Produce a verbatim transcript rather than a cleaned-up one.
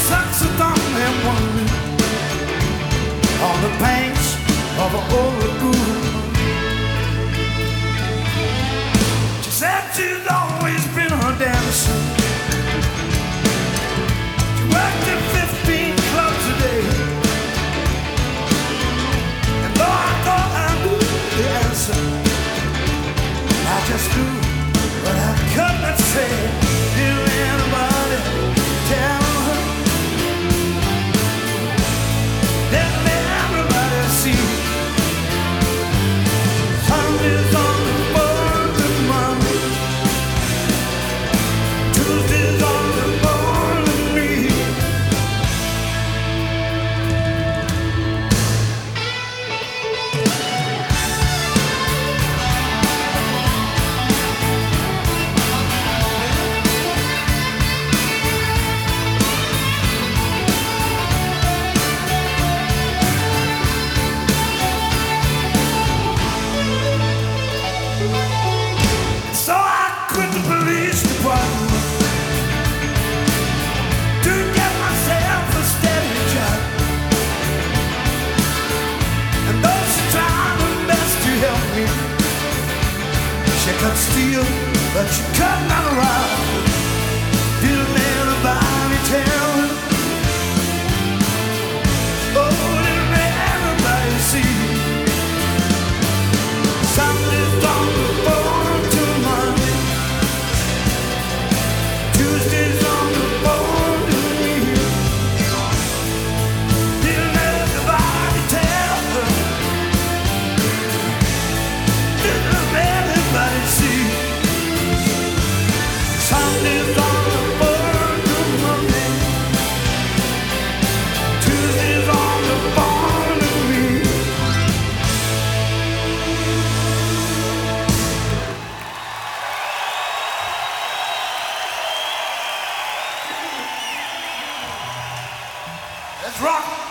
sucks a thumb and one on the banks of an old lagoon. She said she's always been a dancer. She worked at fifteen clubs a day. And though I thought I knew the answer, I just knew what I could not say. Did anybody tell her? Did everybody see? Sunday's on the board of Monday, Tuesday's on the board of me. So I quit the police department to get myself a steady job. And though she tried her best to help me, she could steal, but she could not rob. Didn't anybody tell her? Oh, didn't everybody see? Sunday's on the board till Monday, Tuesday's on the board to me. Didn't everybody tell her? Didn't everybody see? Sunday's on the board till Monday, Tuesday's on the board to me. Let's rock.